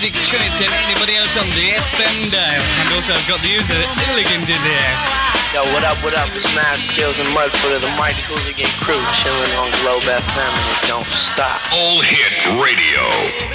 Music Trinity and anybody else on the FM dial. And also I've got the user Illigant in there. Yo, what up, it's Mad Skills and Mudfoot of the Mighty Hooligan crew, chilling on Globe FM and it don't stop. All Hit Radio.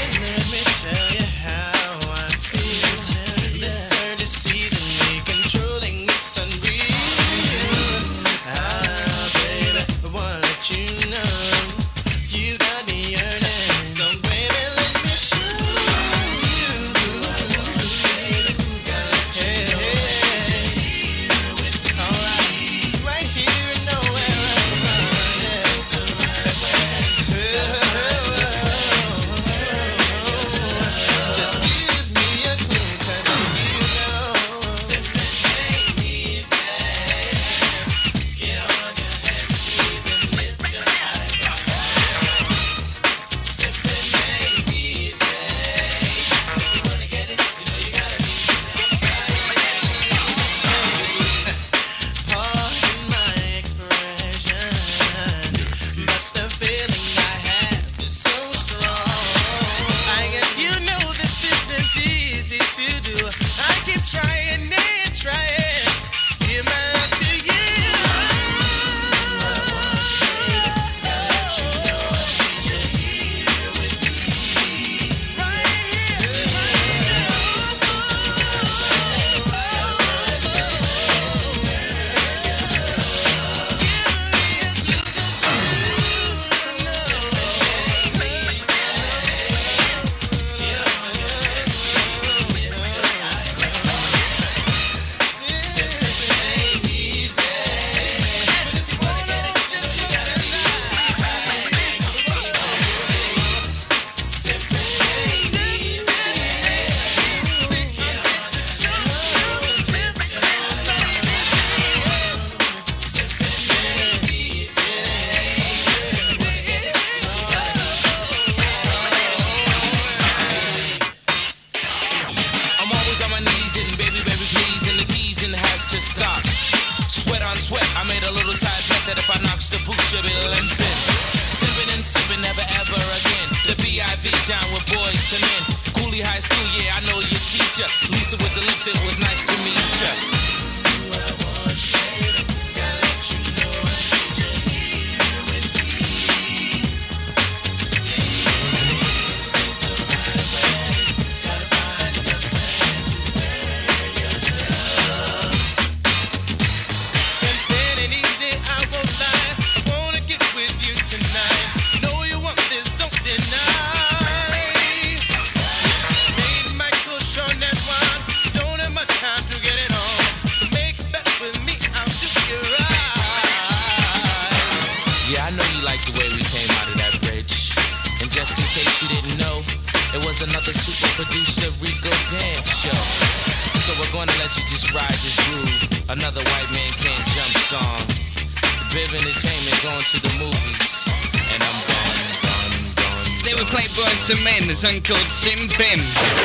A song called Simpin'.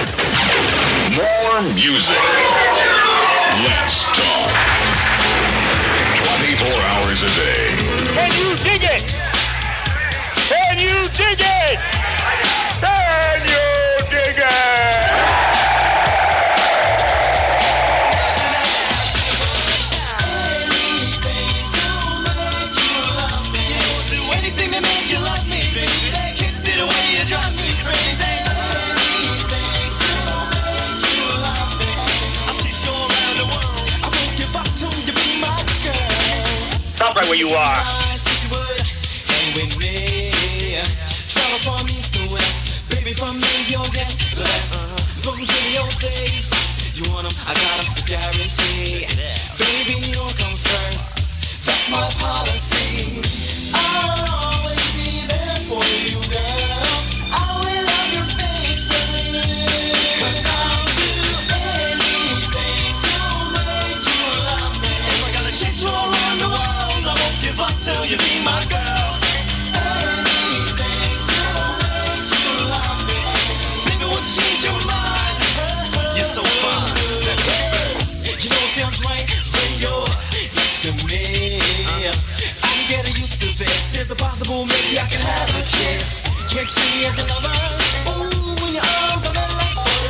More music. Less talk. 24 hours a day. Can you dig it? Can you dig it? Can you dig it? Stop right where you are. I got 'em, it's guaranteed. Baby, you'll come first. That's my policy. I'll always be there for you, girl. I will love you faithfully. 'Cause I'll do anything to make you love me. If I gotta chase you around the world, I won't give up till you be my girl. Anything to make you love me. Baby, won't you change your mind? You're so fine. You know it feels right when you're next to me. I'm getting used to this. Is it possible maybe I can have a kiss? Can't see me as a lover. Ooh, when your arms are like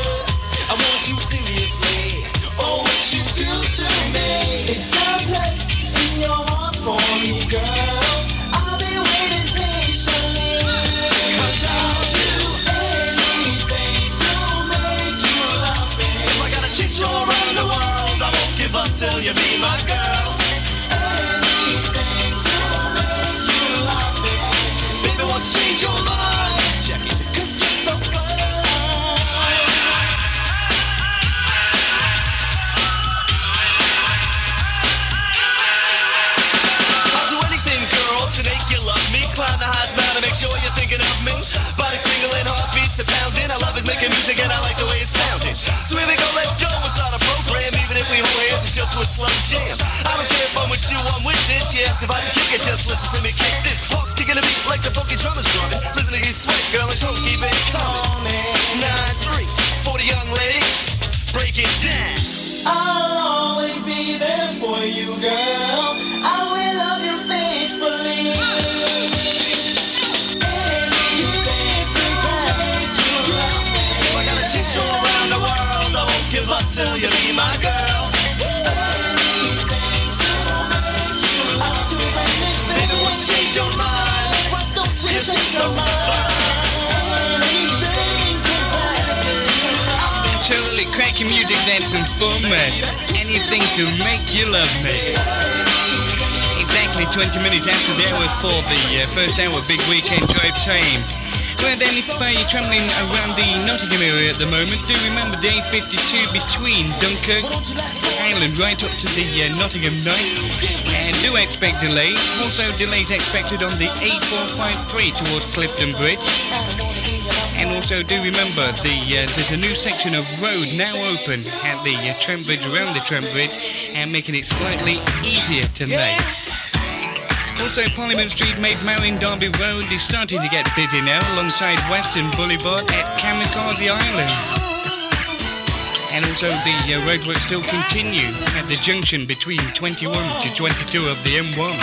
making music that's some fun, man. Anything to make you love me. Exactly 20 minutes after the hour for the first hour Big Weekend Drive Time. Well then, if you're travelling around the Nottingham area at the moment, do remember the A52 between Dunkirk Island right up to the Nottingham night. And do expect delays. Also delays expected on the A453 towards Clifton Bridge. And also do remember there's a new section of road now open at the Trent Bridge, around the Trent Bridge, and making it slightly easier tonight. Also, Parliament Street, Maid Marion Derby Road is starting to get busy now alongside Western Boulevard at Kamikaze Island. And also the roadworks still continue at the junction between 21 to 22 of the M1.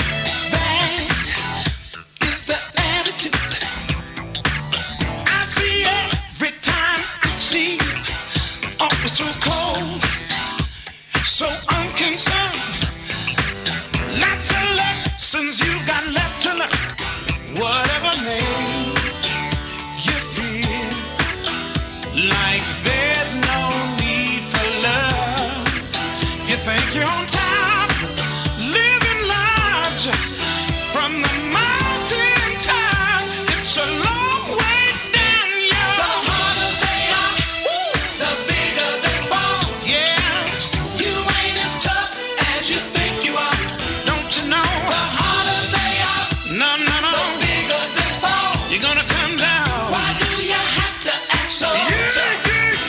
So cold, so unconcerned. Lots of lessons you've got left to learn. Whatever made you feel like there's no need for love. You think you're on top, living large from the mountain top. It's a long way down, yo. The harder they are, the bigger they fall. Yeah, you ain't as tough as you think you are. Don't you know? The harder they are, no, the bigger they fall. You're gonna come down. Why do you have to act so tough?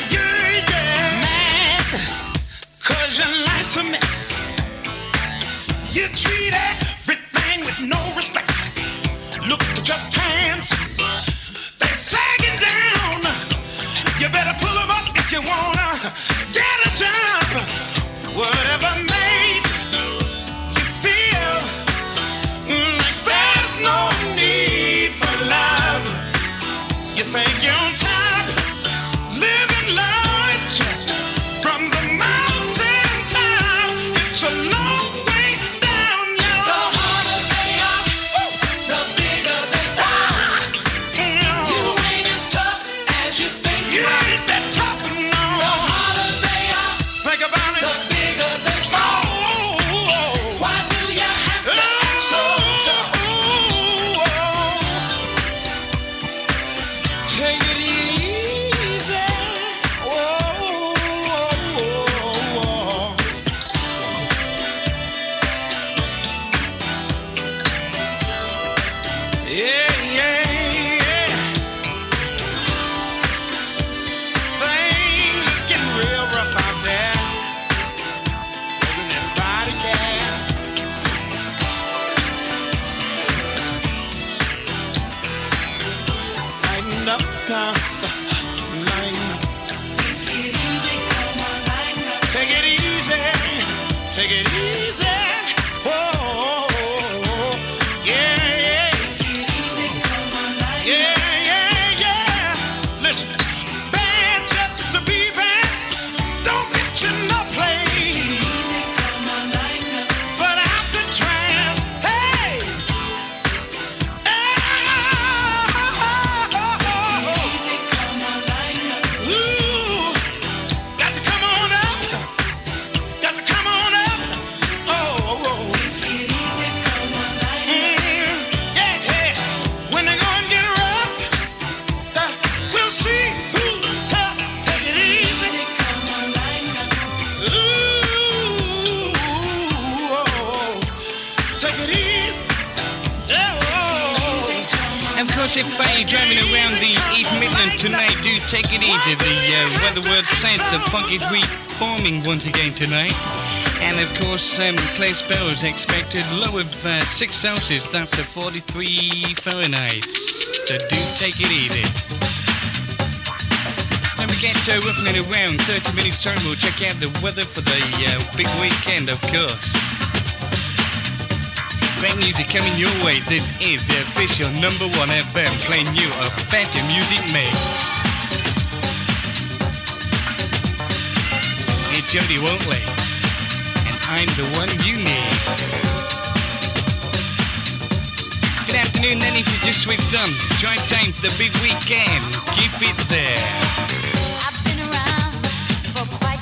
Mad, 'cause your life's a mess. You treat everything with no respect. Look at your pants, they're sagging down. You better pull them up if you wanna get a job. Whatever made you feel like there's no need for love. You think you're on top, living large from the mountain top. It's a long way down, yo. The harder they are, the bigger they fall. You ain't as tough as you think you are. You ain't that tough, no. The harder they are, think about it, the bigger they fall. Why do you have to act so tough? Take it easy. Yeah. Things is getting real rough out there. Living in body care. Lighten up now. Lighten up. Take it easy, come on, lighten up. Take it easy. Take it easy. Oh, yeah. Take it easy, come on, lighten up. Yeah. Listen, bad just to be bad. Don't get you no place. Easy, come on, lighten up. But after trans, hey. Easy, come on, lighten up. Ooh, got to come on up. Got to come on up. Oh. Take it easy, come on, lighten up. Yeah. When they gonna get rough, we'll see who's tough. Take it easy, come on, lighten up. Ooh, take it easy. And of course, if you're driving around the East Midlands tonight, do take it easy. The weather word says the fog is reforming once again tonight. And of course, clear spells expected, low of 6 Celsius, that's a 43 Fahrenheit. So do take it easy. When we get roughing it around 30 minutes time, we'll check out the weather for the big weekend, of course. Great music coming your way. This is the official #1 FM playing you a better music mix. It's Jody Wontley, and I'm the one you need. Good afternoon then if you just switched on. Drive time for the big weekend. Keep it there. I've been around for quite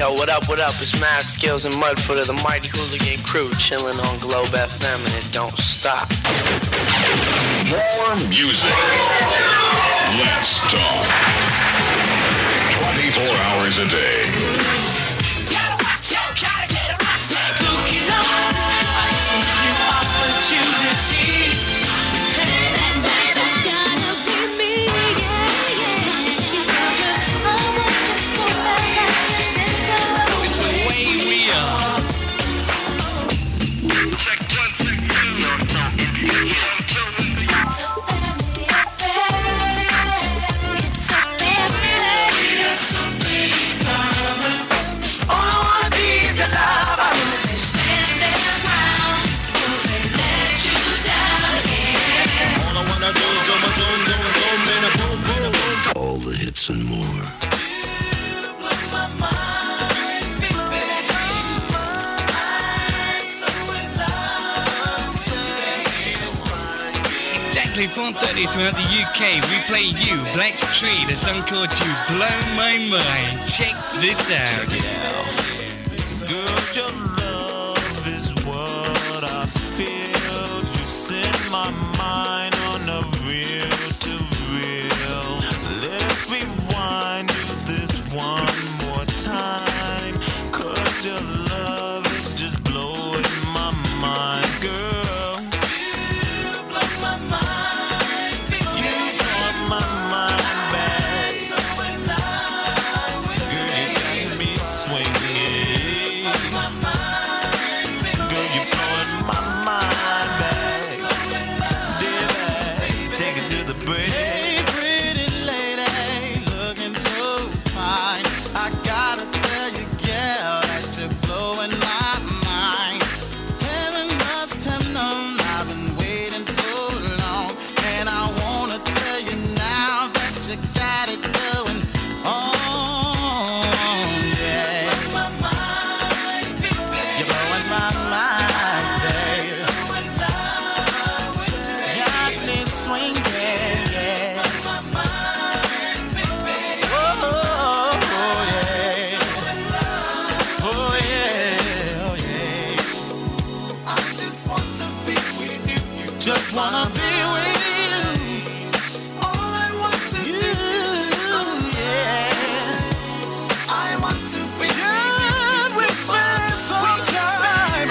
Yo, what up, it's Mad Skills and Mudfoot of the Mighty Hooligan Crew, chilling on Globe FM, and it don't stop. More music. Let's talk. 24 hours a day. All the hits and more. Exactly 4:30 throughout the UK. We play you, Blackstreet, a song called You Blow My Mind. Check this out. Check it out. Girl, your love is what I feel. You set my mind on a real to real. Let's rewind to this one more time. 'Cause your love is just blowing my mind, girl. You blow my mind. You blow my mind back. Girl, you got me swinging. Girl, you blowing my mind back. Dear babe, take it to the bridge. Hey, pretty lady, looking so fine. I gotta tell you, girl, that you're blowing my mind. Heaven must have known I've been waiting so long, and I wanna tell you now that you got it going on. Yeah, you're blowing my mind, babe. Got me swinging, yeah. Oh, yeah. Oh, yeah. Oh, yeah. I just want to be with you. Just wanna be with you. All I want to do is yeah. I want to be with you. We spend some time.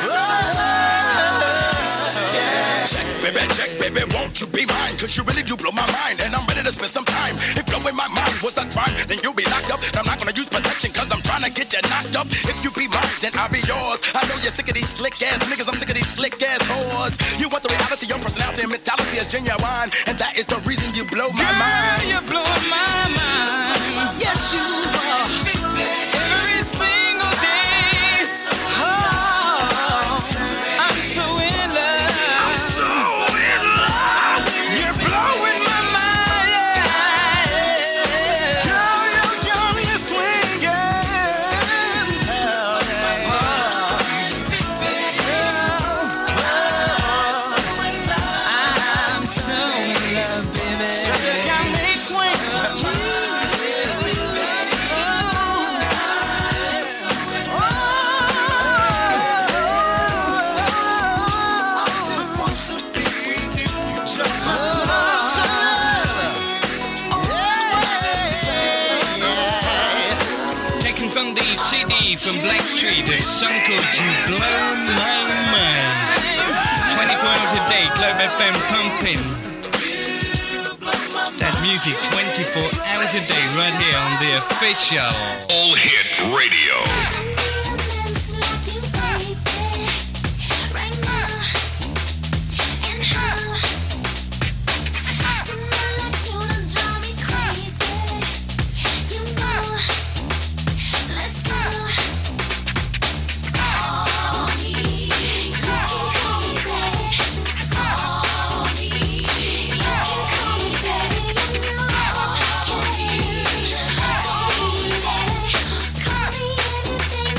Check, baby, won't you be mine? 'Cause you really do blow my mind, and I'm ready to spend some time. If blowing my mind was a crime, then you'll be locked up. And I'm not gonna use protection, 'cause I'm trying to get you knocked up. If you be mine, then I'll be yours. I know you're sick of these slick ass niggas, I'm sick of these slick ass whores. You want the reality, your personality and mentality is genuine, and that is the reason you blow my mind. Girl, you're blowing my mind. Yes, you are. Every single day. Oh, I'm so in love. You're blowing my mind. Girl, you're swinging. I'm so in love, baby. You got me swinging. Taken from the CD from Blackstreet, a song called You Blow My Mind. 24 hours a day, Globe FM pumping. That music 24 hours a day right here on the official All Hit Radio. Call me anything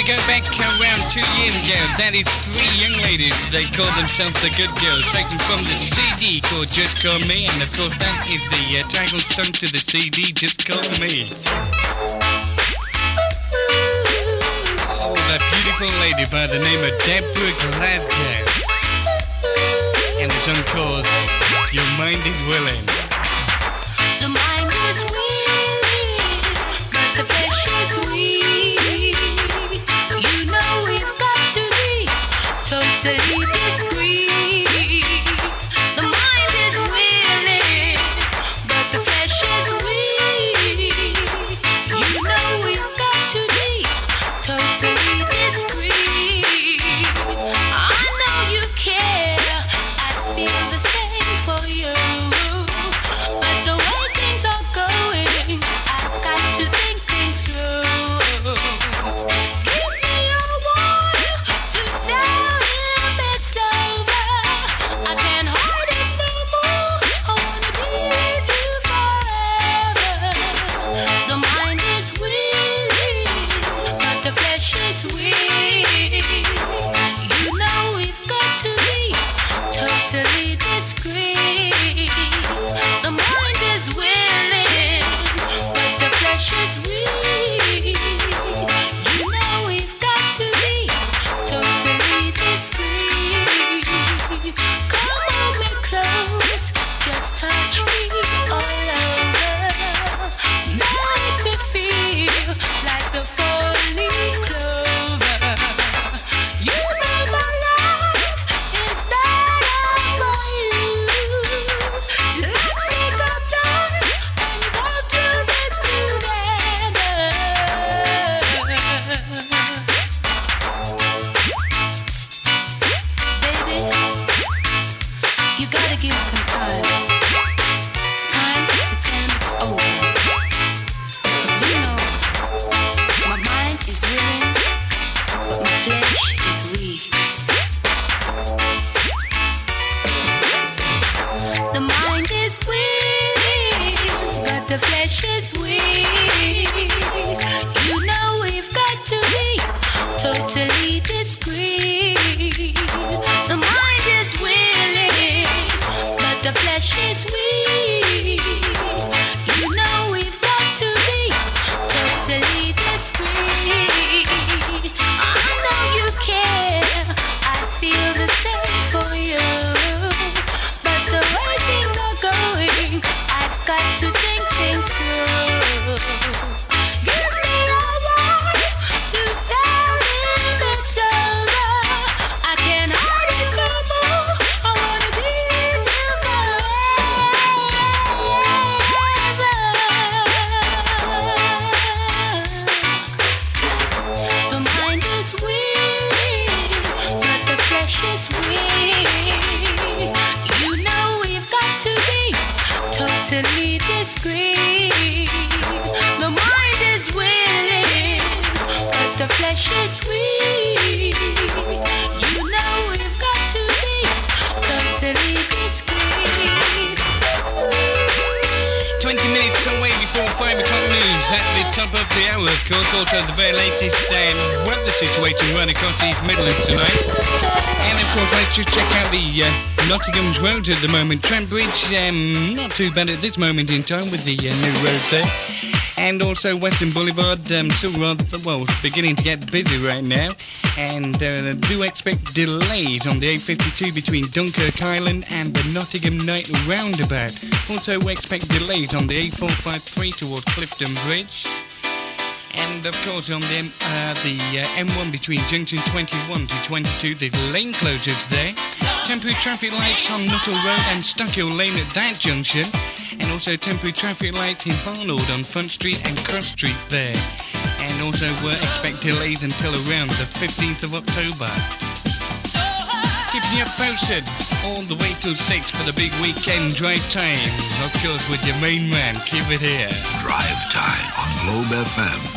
go back around 2 years ago. That is three young ladies. They call themselves the Good Girls. Taken from the CD called Just Call Me. And of course that is the title song to the CD, Just Call Me. Oh, that beautiful lady by the name of Deborah Glasgow. And the song called Your Mind is Willing. The mind is willing, but the flesh is weak. You know we've got to be totally discreet. The mind is willing, but the flesh is weak. You know we've got to be totally discreet. I know you care, I feel the same for you. But the way things are going, I've got to think things through. Give me a while to tell him it's over. I can't hold it no more. I wanna be with you forever. The mind is willing, but the flesh is weak. You know we've got to be totally discreet. The mind is willing, but the flesh is weak. You know we've got to be totally discreet. Come hold me close, just touch me all over. Make me feel like the four-leaf clover. You know my life is better for you. Let's take our time and go through this together. Baby, you gotta give me some time. Time to tell me it's over. You know, my mind is willing, but my flesh is weak. The mind is willing, but the flesh is weak. You know we've got to be totally discreet. The mind is willing, but the flesh is weak. You know we've got to be totally discreet. I know you care, I feel the same for you. But the way things are going, I've got to think things through. Give me a while to tell him it's over. I can't hide it no more. I wanna be with you forever. The mind is willing, but the flesh is weak. You know we've got to be totally discreet. The mind is willing, but the flesh is weak. You know we've got to be totally discreet. 20 minutes away before 5 o'clock news at the top of the hour, of course. Also the very latest weather situation right across the East Midlands tonight. And of course I should check out the Nottingham's roads at the moment. Trent Bridge, not too bad at this moment in time with the new road there. And also Western Boulevard, still rather, well, beginning to get busy right now. And do expect delays on the A52 between Dunkirk Island and the Nottingham Night Roundabout. Also we expect delays on the A453 towards Clifton Bridge. And of course on the M1 between junction 21 to 22, the lane closures there. Temporary traffic lights on Nuttall Road and Stuckhill Lane at that junction. And also temporary traffic lights in Barnard on Front Street and Cross Street there. And also expect delays until around the 15th of October. Keeping you posted all the way till 6 for the big weekend drive time. Of course with your main man, keep it here. Drive Time on Globe FM.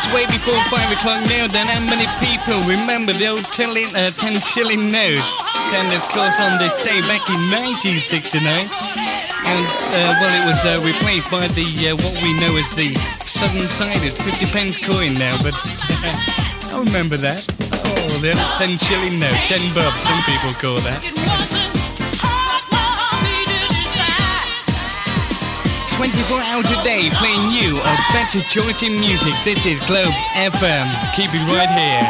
It's way before 5 o'clock now. Then how many people remember the old 10 shilling notes? And of course on this day back in 1969. And well, it was replaced by the what we know as the Southern-sided 50-pence coin now. But I remember that. Oh, the old 10 shilling note, 10 bob, some people call that. 24 hours a day playing you a better choice in music. This is Globe FM. Keep it right here.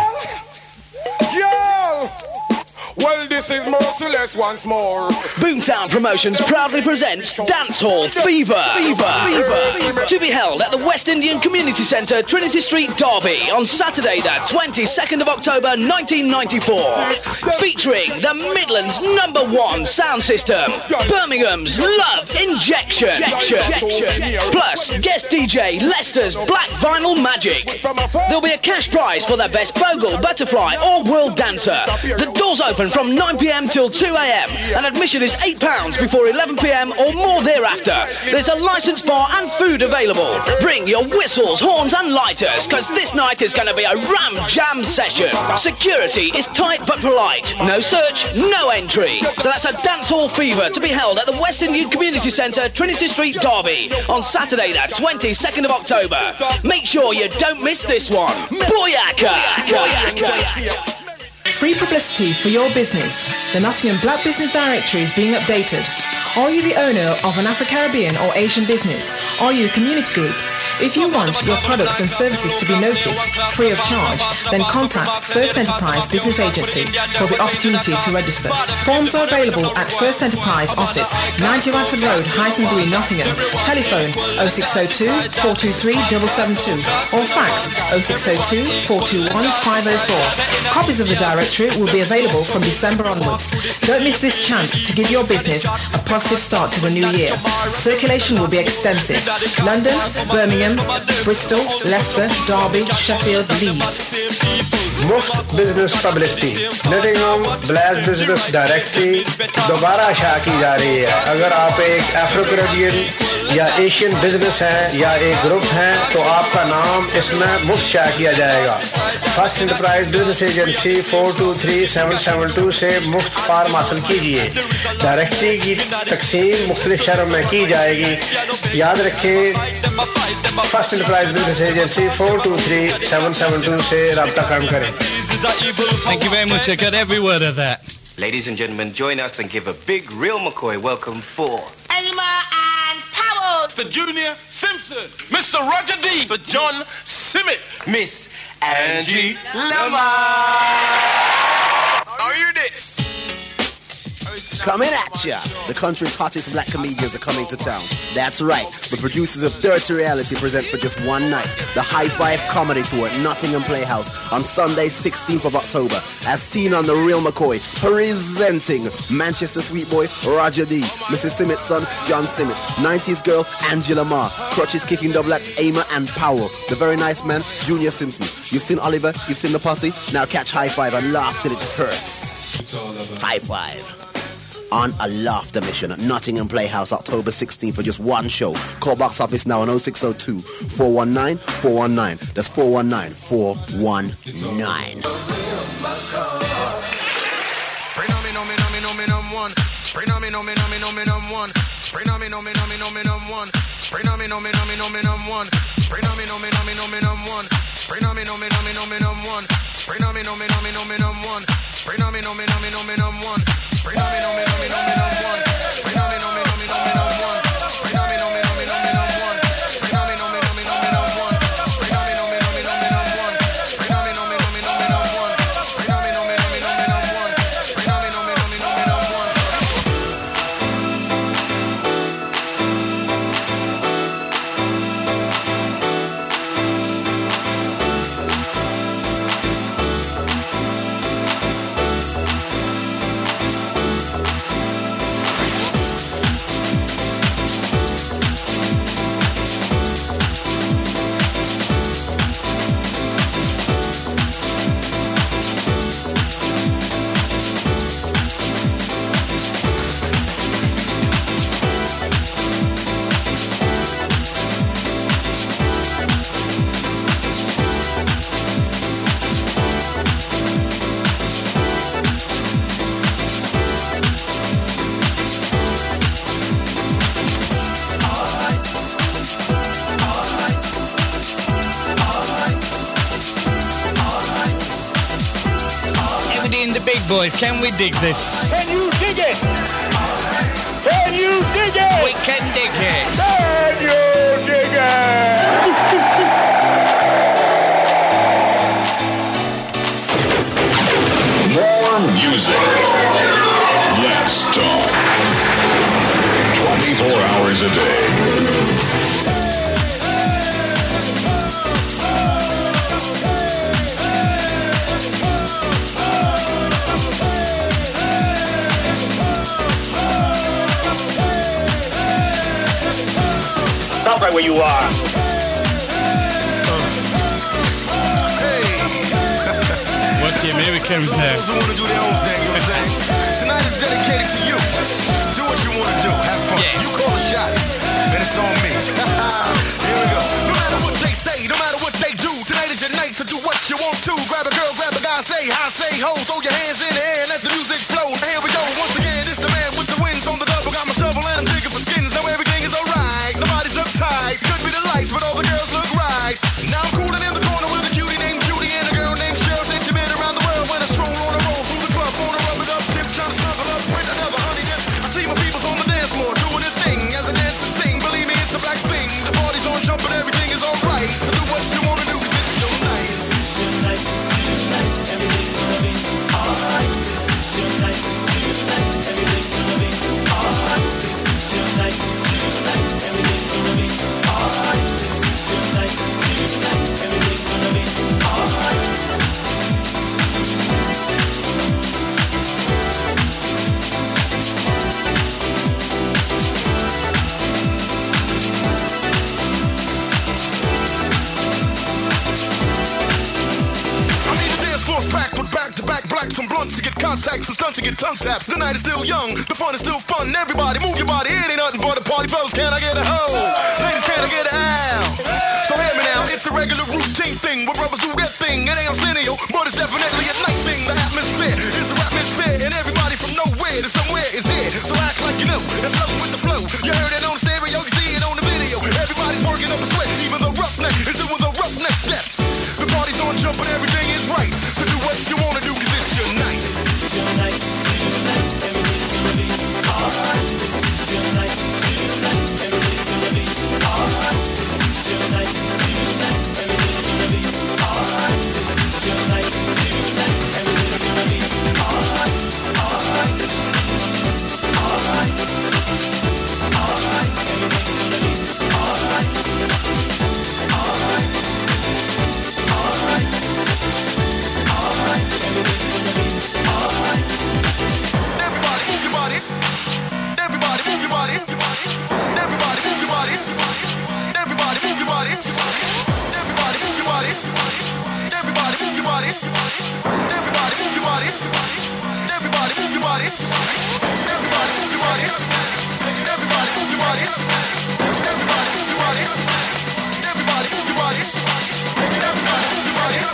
Well, this is Merciless once more. Boomtown Promotions proudly presents Dancehall Fever. To be held at the West Indian Community Centre, Trinity Street, Derby, on Saturday, the 22nd of October, 1994. Featuring the Midlands' #1 sound system, Birmingham's Love Injection. Plus, guest DJ Leicester's Black Vinyl Magic. There'll be a cash prize for the best bogle, butterfly or world dancer. The doors open from 9 p.m. till 2 a.m. and admission is £8 before 11 p.m. or more thereafter. There's a licensed bar and food available. Bring your whistles, horns and lighters, because this night is going to be a ram jam session. Security is tight but polite. No search, no entry. So that's a Dancehall Fever to be held at the West Indian Community Centre, Trinity Street, Derby, on Saturday the 22nd of October. Make sure you don't miss this one. Boyaka! Free publicity for your business. The Nottingham Black Business Directory is being updated. Are you the owner of an Afro-Caribbean or Asian business? Are you a community group? If you want your products and services to be noticed free of charge, then contact First Enterprise Business Agency for the opportunity to register. Forms are available at First Enterprise Office, 90 Radford Road, Hyson Green, Nottingham. Telephone 0602 423 772 or fax 0602 421 504. Copies of the directory will be available from December onwards. Don't miss this chance to give your business a positive start to the new year. Circulation will be extensive. London, Birmingham, Bristol, Leicester, Derby, Sheffield, Leeds. मुफ्त business publicity Nottingham black business directory दोबारा शाया की जा रही है। अगर आप एक अफ्रो कैरेबियन या एशियन बिजनेस हैं या एक ग्रुप हैं तो आपका नाम इसमें मुफ्त शाया किया जाएगा। फर्स्ट एंटरप्राइज बिजनेस एजेंसी 423772 से मुफ्त फार्म हासिल कीजिए। डायरेक्टरी की तकसीम मुख्तलिफ शहरों में की जाएगी। याद रखें फर्स्ट एंटरप्राइज बिजनेस एजेंसी 423772 से राब्ता कायम करें। Thank you very much. I got every word of that. Ladies and gentlemen, join us and give a big Real McCoy welcome for Anima and Powell, Mr. Junior Simpson, Mr. Roger D, Sir John Simmet, Miss Angie Lamar. Now hear this. Coming at ya! The country's hottest black comedians are coming to town. That's right, the producers of Dirty Reality present for just one night the High Five Comedy Tour at Nottingham Playhouse on Sunday 16th of October, as seen on The Real McCoy, presenting Manchester Sweet Boy Roger D, Mrs. Simmet's son John Simmet, 90s girl Angela Marr, Crutches Kicking Double Act Aimer and Powell, the very nice man Junior Simpson. You've seen Oliver, you've seen the posse, now catch High Five and laugh till it hurts. High Five. On a laughter mission at Nottingham Playhouse, October 16th for just one show. Call box office now on 0602 419 419. That's 419 419. big boys, can we dig this? Can you dig it? Can you dig it? We can dig it. Can you dig it? More music. Less talk. 24 hours a day. Stop right where you are. What's the American there? Those who want to do their own thing, you know what I'm saying? Tonight is dedicated to you. Do what you want to do. Have fun. Yeah. You call the shots, and it's on me. Here we go. No matter what they say, no matter what they do, tonight is your night, so do what you want to. Grab a girl, grab a guy, say hi, say ho. Throw your hands in the air and let the music flow. Here we go. Once again, it's the man with the wings on the double. Got my shovel and I'm digging for skins. Now everything is alright. Nobody's uptight. Could be the lights, but all the girls look right. Now I'm cooling in the corner with a cutie named Judy and a girl named Cheryl. Since you've been around the world when I stroll on a roll through the club, wanna rub it up, tip, trying to snuggle up with another honey dip. I see my people's on the dance floor doing their thing as I dance and sing. Believe me, it's a black thing. The party's on, jumping, everything is alright. So do what you wanna do, 'cause it's your night. This is your night, tonight, everything's gonna be alright. This is your night, tonight, everything's gonna be alright. This is your night, tonight, everything's gonna be alright. This is your night, tonight, everything's gonna be alright. Packed with back-to-back blacks, some blunts to get contacts, some stunts to get tongue taps. The night is still young, the fun is still fun. Everybody move your body, it ain't nothing but a party. Fellas, can I get a ho? Ladies, can I get a ow? So hear me now, it's a regular routine thing where brothers do their thing. It ain't Arsenio, but it's definitely a night thing. The atmosphere is a atmosphere, and everybody from nowhere to somewhere is here. So act like you know, and flow with the flow. You heard it on the stereo, you see it on the video. Everybody's working up a sweat, even the roughneck is doing the roughneck step. The party's on, jumping, everything is right. So do what you wanna do, 'cause it's your night. This is your night, tonight, everything's gonna be alright. This is your night, tonight, everything's gonna be alright. This is your night, tonight, everything's gonna be alright. This is your night, tonight, everything's gonna be alright. Alright, alright, alright, everything's gonna be alright. Alright, alright. Alright, everything's gonna be alright. Everybody move your body. Everybody move your body. Everybody move your body. Everybody move your body. Everybody move your body. Everybody move your body. Everybody move your body. Everybody move your body. Everybody move your body. Everybody move your body. Everybody move your body. Everybody move your body. Everybody move your body.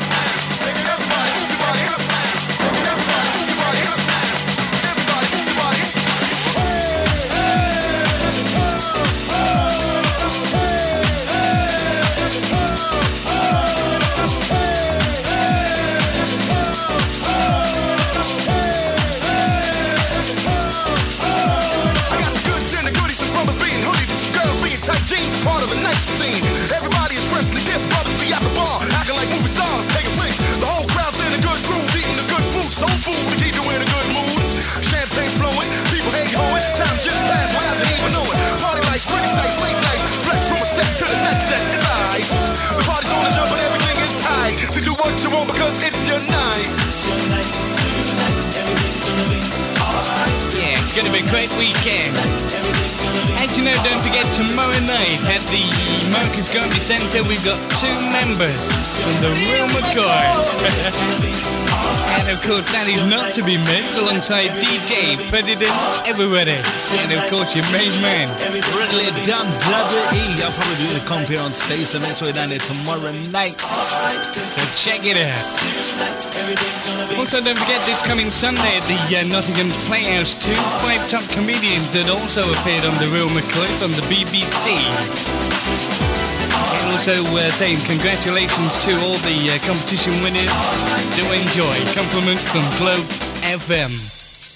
Part of the night scene. Everybody is freshly dipped, brothers be at the bar, acting like movie stars taking place. The whole crowd's in a good groove, eating the good food, soul food to keep you in a good mood. Champagne flowing, people hate hoeing, time just passed without you even knowing. Party lights, pretty sights, late nights, flex from a set to the next set. It's alright. The party's on the jump and everything is tight. So do what you want because it's your night. It's your night, tonight, everything's gonna be alright. Yeah, it's gonna be a great weekend. And you know, don't forget tomorrow night at the Marcus Garvey Centre, we've got 2 members from the Real McCoy. And of course, that is not to be missed alongside DJ President Everybody. And of course, your main man, Bradley Dunn, WWE. I'll probably do the comp here on stage, so make sure you're down there tomorrow night. So check it out. Also, don't forget this coming Sunday at the Nottingham Playhouse, 2 5 top comedians that also appeared on the Real McCoy from the BBC. And also saying congratulations to all the competition winners. Do enjoy. Compliments from Globe FM.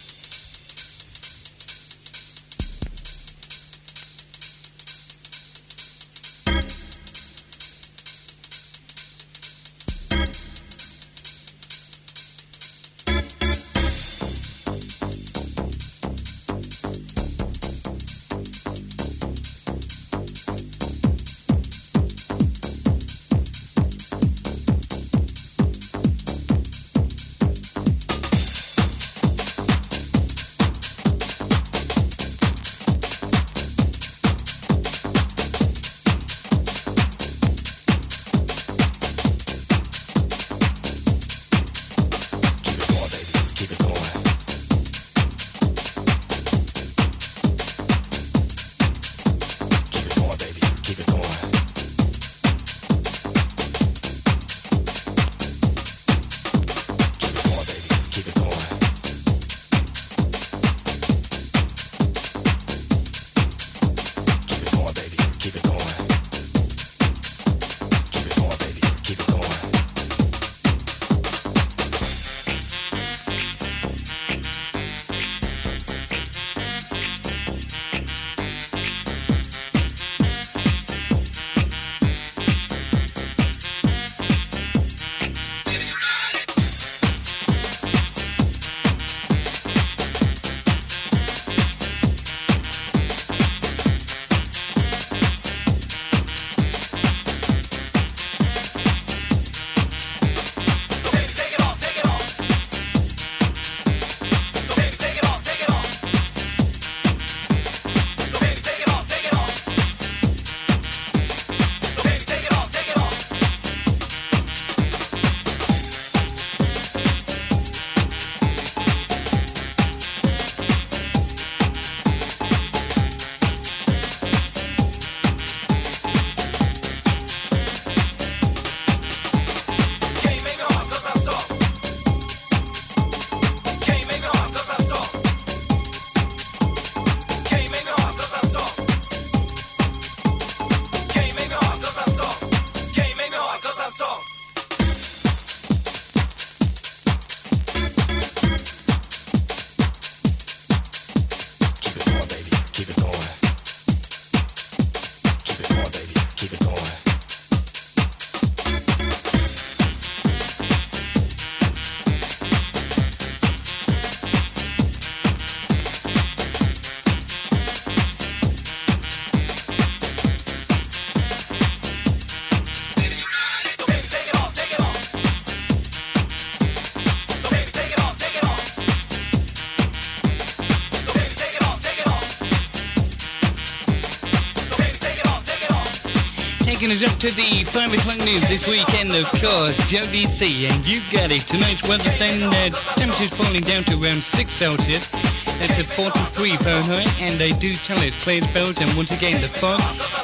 Taking us up to the 5 o'clock news this weekend, of course, Joe DC, and you got it. Tonight's weather then, temperatures falling down to around 6 Celsius. That's at 43 Fahrenheit, and they do tell us clear spells, and once again the fog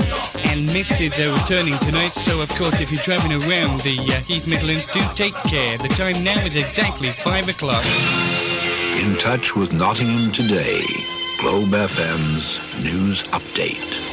and mist is returning tonight. So, of course, if you're driving around the East Midlands, do take care. The time now is exactly 5 o'clock. In touch with Nottingham today, Globe FM's news update.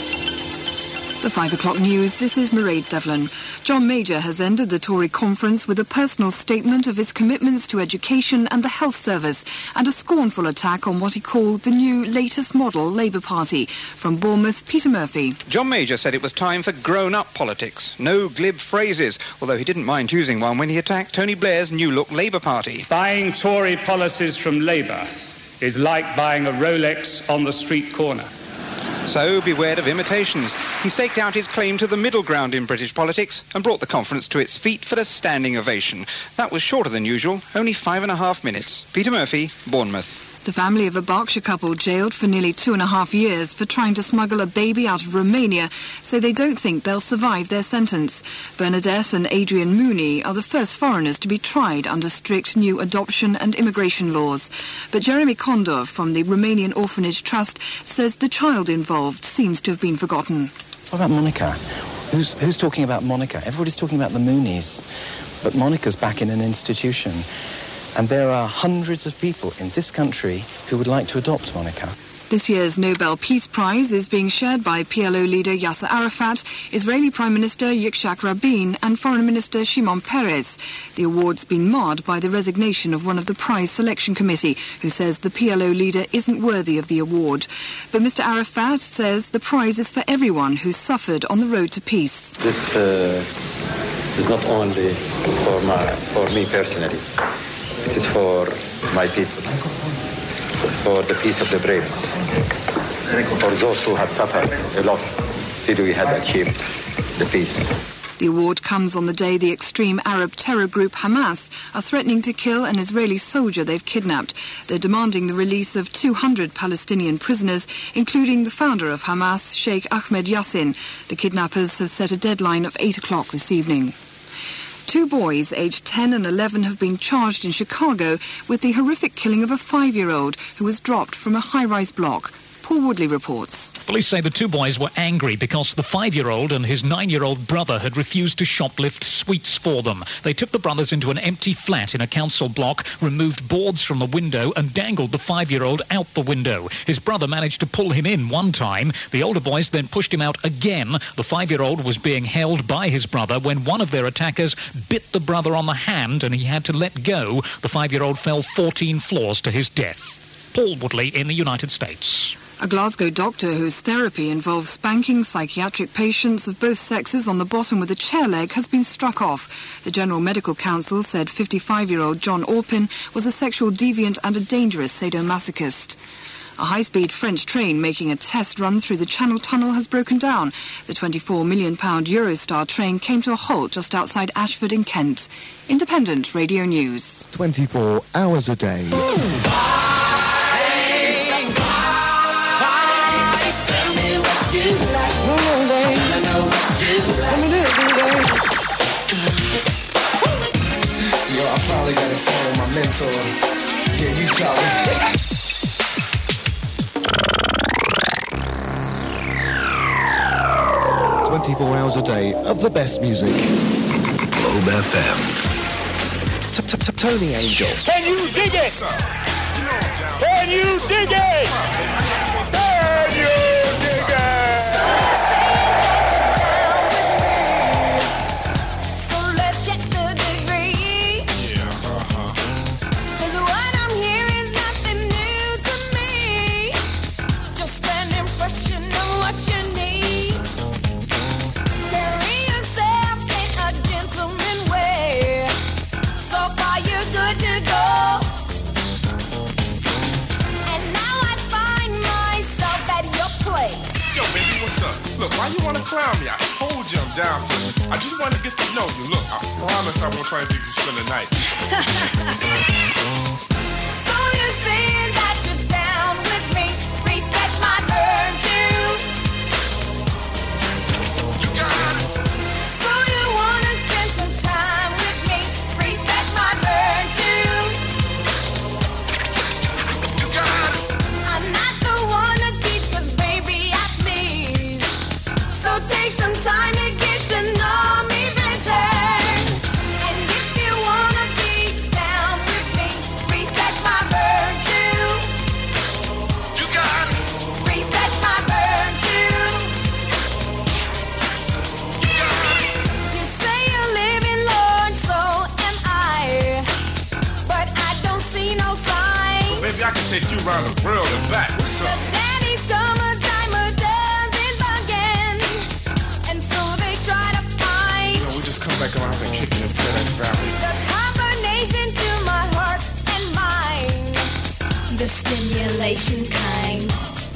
The 5 o'clock news, this is Mairead Devlin. John Major has ended the Tory conference with a personal statement of his commitments to education and the health service and a scornful attack on what he called the new latest model Labour Party. From Bournemouth, Peter Murphy. John Major said it was time for grown-up politics. No glib phrases, although he didn't mind using one when he attacked Tony Blair's new-look Labour Party. Buying Tory policies from Labour is like buying a Rolex on the street corner. So beware of imitations. He staked out his claim to the middle ground in British politics and brought the conference to its feet for a standing ovation. That was shorter than usual, only 5.5 minutes. Peter Murphy, Bournemouth. The family of a Berkshire couple jailed for nearly 2.5 years for trying to smuggle a baby out of Romania say they don't think they'll survive their sentence. Bernadette and Adrian Mooney are the first foreigners to be tried under strict new adoption and immigration laws. But Jeremy Condor from the Romanian Orphanage Trust says the child involved seems to have been forgotten. What about Monica? Who's talking about Monica? Everybody's talking about the Moonies. But Monica's back in an institution. And there are hundreds of people in this country who would like to adopt Monica. This year's Nobel Peace Prize is being shared by PLO leader Yasser Arafat, Israeli Prime Minister Yitzhak Rabin and Foreign Minister Shimon Peres. The award's been marred by the resignation of one of the prize selection committee, who says the PLO leader isn't worthy of the award. But Mr. Arafat says the prize is for everyone who's suffered on the road to peace. This is not only for me personally. It is for my people. For the peace of the braves, for those who have suffered a lot till we had achieved the peace. The award comes on the day the extreme Arab terror group Hamas are threatening to kill an Israeli soldier they've kidnapped. They're demanding the release of 200 Palestinian prisoners, including the founder of Hamas, Sheikh Ahmed Yassin. The kidnappers have set a deadline of 8 o'clock this evening. 2 boys, aged 10 and 11, have been charged in Chicago with the horrific killing of a 5-year-old who was dropped from a high-rise block. Paul Woodley reports. Police say the 2 boys were angry because the 5-year-old and his 9-year-old brother had refused to shoplift sweets for them. They took the brothers into an empty flat in a council block, removed boards from the window and dangled the 5-year-old out the window. His brother managed to pull him in one time. The older boys then pushed him out again. The 5-year-old was being held by his brother when one of their attackers bit the brother on the hand and he had to let go. The 5-year-old fell 14 floors to his death. Paul Woodley in the United States. A Glasgow doctor whose therapy involves spanking psychiatric patients of both sexes on the bottom with a chair leg has been struck off. The General Medical Council said 55-year-old John Orpin was a sexual deviant and a dangerous sadomasochist. A high-speed French train making a test run through the Channel Tunnel has broken down. The £24 million Eurostar train came to a halt just outside Ashford in Kent. Independent Radio News. 24 hours a day. Yo, I finally got a song with my mentor. Yeah, you tell me. 24 hours a day of the best music. Globe FM. Tony Angel. Can you dig it? Can you dig it? Can you dig it? Look, why you wanna clown me? I told you I'm down for it. I just wanna get to know you. Look, I promise I won't try to make you spend the night. So you're saying that you're down with me? Respect my virtue. You got it. So you wanna spend some time with me? Respect my virtue. You got it. I'm not the one to teach, 'cause baby I please. So take some time to get to know me better. And if you wanna be down with me, respect my virtue. You got it. Respect my virtue. You got it. You say you're living, Lord, so am I. But I don't see no sign. Maybe I can take you around the world and back. What's up? Daddy's come a dime a dozen again. And so they try to find You know, we just come back around and kick it in Paradise Valley. the combination to my heart and mind. The stimulation kind.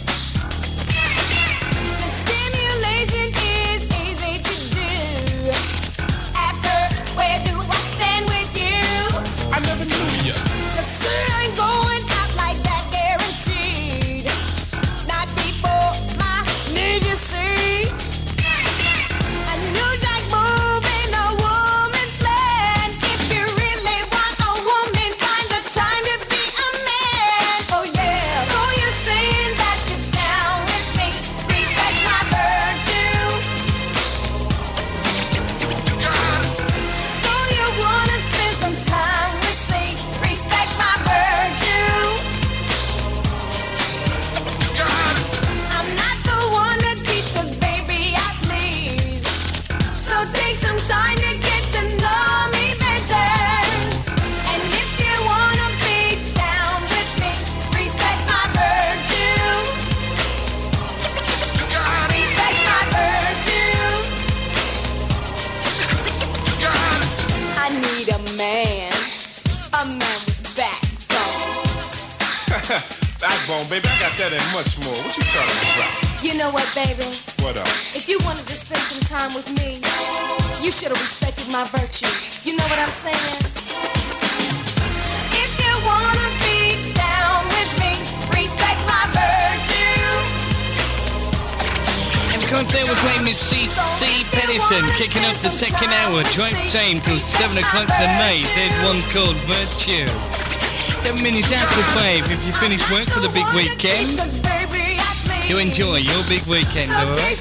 The stimulation is easy to do. After, where do I stand with you? I never knew you. The sun ain't going out like that, guaranteed. Not before my need, you see. A new jack move in a woman's plan. If you really want a woman, find the time to be a man. Oh yeah. So you're saying that man with backbone. Backbone, baby, I got that and much more. What you talking about? You know what, baby? What up? If you wanted to spend some time with me, you should have respected my virtue. You know what I'm saying? If you wanna be down with me, respect my virtue. And because they were playing Miss C.C. Pedersen, kicking off the second hour, drive time till 7 o'clock tonight. There's one called Virtue. 7 minutes after 5 if you finish work for the big weekend. You enjoy your big weekend, alright?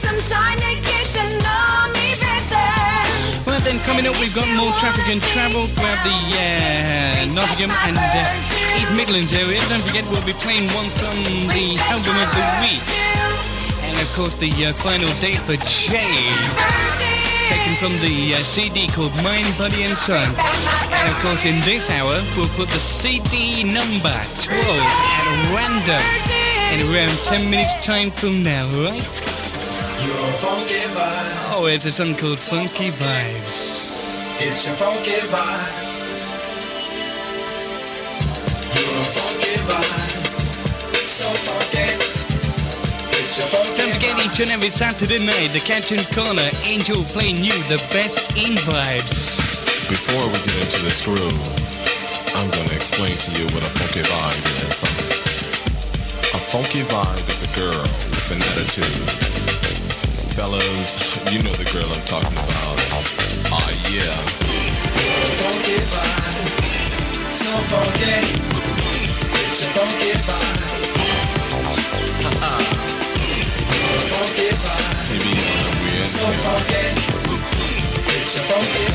Well then, coming up we've got more traffic and travel throughout the Nottingham and East Midlands area. Don't forget we'll be playing one from the album of the week. And of course the final date for Jay, taken from the CD called Mind, Body and Soul. And of course in this hour we'll put the CD number 12 at random in around 10 minutes time from now, right? Your funky vibe. Oh, it's a song called Funky Vibes. It's your funky vibe. Your funky vibe. So funky. It's your funky Don't forget each and every Saturday night, the Catching Corner, Angel playing you the best in vibes. Before we get into this groove, I'm going to explain to you what a funky vibe is. A funky vibe is a girl with an attitude. Fellas, you know the girl I'm talking about. Ah, yeah. funky vibe. So funky. It's a funky vibe. Funky vibe. So funky. It's a funky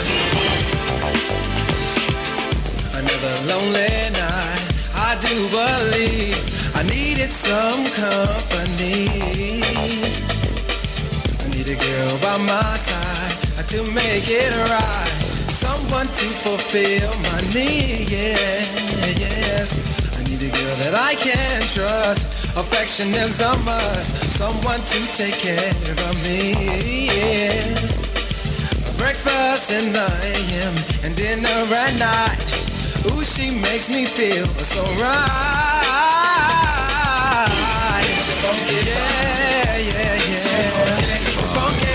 vibe. Another lonely night. I do believe I needed some company. I need a girl by my side to make it right. Someone to fulfill my need, yes. I need a girl that I can trust. Affection is a must. Someone to take care of me, yes. Breakfast in the AM and dinner at night. Ooh, she makes me feel so right. It's funky, yeah. It's funky,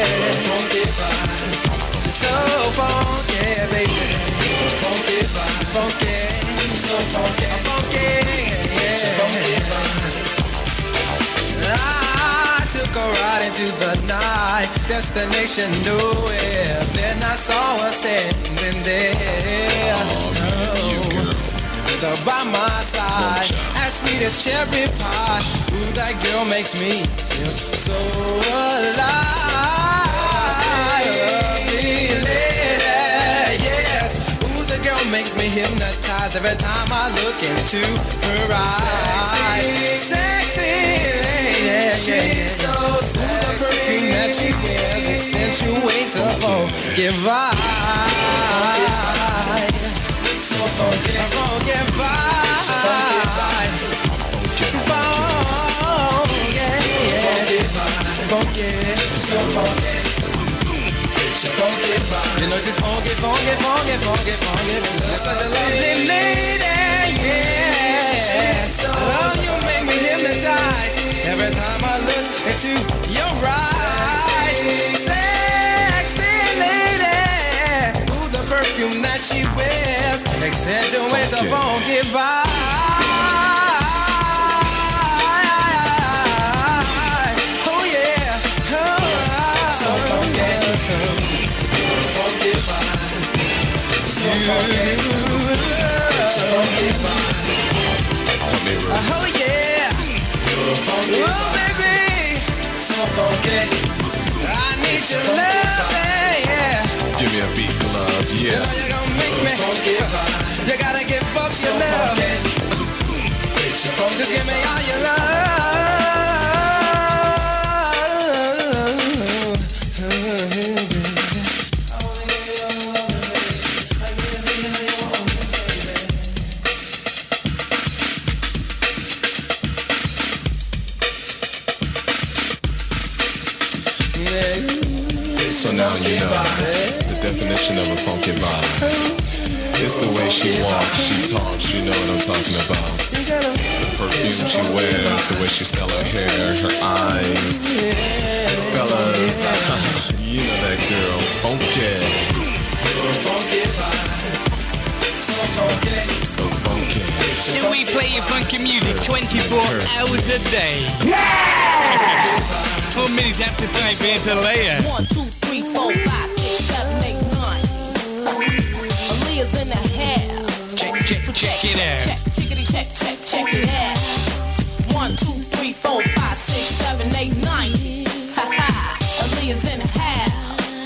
she's so funky, baby. Funky, she's funky, so funky, I took a ride into the night, destination nowhere. Then I saw her standing there. With her by my side, as sweet as cherry pie. Ooh, that girl makes me feel so alive. Lady, yes. Ooh, the girl makes me hypnotized every time I look into her eyes. Sexy lady, she's so sexy. Ooh, the perfume that she wears accentuates her funky vibe. So funky, funky vibe. She's funky, funky, so funky. You know she's funky. You're such a lovely lady, yeah. Oh, you make me hypnotize every time I look into your eyes. Sexy lady, ooh, the perfume that she wears accentuates a funky vibe. Oh yeah, so funky. Oh yeah, oh baby, so funky. I need your love, yeah. Give me a beat, love, yeah. You know you're gonna make me funky. You gotta give up your love. Just give me all your love. So now you know the definition of a funky vibe. It's the way she walks, she talks, you know what I'm talking about. The perfume she wears, the way she styles her hair, her eyes. Fellas, you know that girl, funky. So funky. Do we play your funky music 24 hours a day? Yeah! 4 minutes after 5, we enter Leia. 1, 2, 3, 4, 5, 6, 7, 8, 9. Aaliyah's in the house. Check it out. Check it out. 1, 2, 3, 4, 5, 6, 7, 8, 9. Ha ha. Aaliyah's in the house.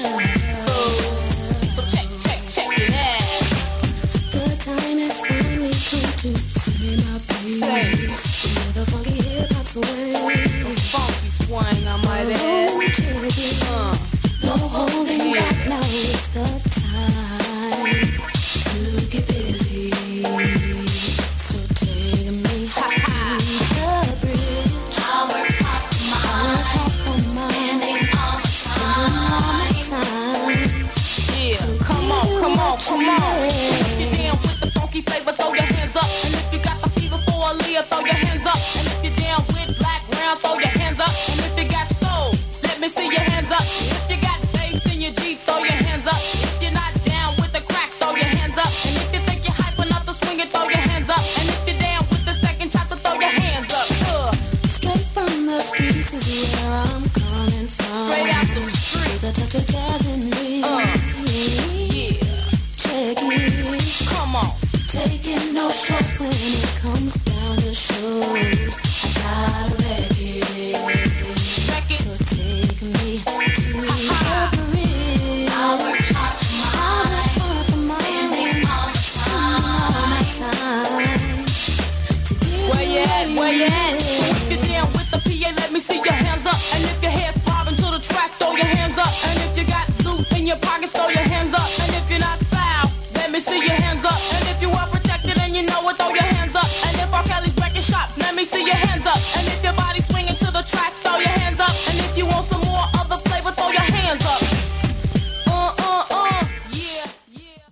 So check it out. The time has finally come to say my piece. With the funky hip hop swing. Funky swing, I might add. No holding back, now it's the time to get busy. So take me to the bridge. I work hard for mine. Spending all my time. Yeah, come on. If you're down with the funky flavor, throw your hands up. And if you got the fever for Aaliyah, throw your hands up. And if you're down with black round, throw your hands up. And if you got soul, let me see your hands up. If you got bass in your Jeep, throw your hands up. If you're not down with the crack, throw your hands up. And if you think you're hype enough to swing it, throw your hands up. And if you're down with the second chapter, throw your hands up. Straight from the streets is where I'm coming from. Straight out the street. With a touch of jazz in me. Yeah. Check it. Come on. Taking no shorts when it comes down to shows. I gotta wreck it. So take me to the bridge. I work hard for mine. Spending all my time. Where you at? So if you're down with the PA, let me see your hands up. And if your hair's bobbing to the track, throw your hands up. And if you got loot in your pockets, throw your hands up. And if you're not foul, let me see your hands up. And if you are protected and you know it, throw your hands up. And if R. Kelly's record shop, let me see your hands up. And if you're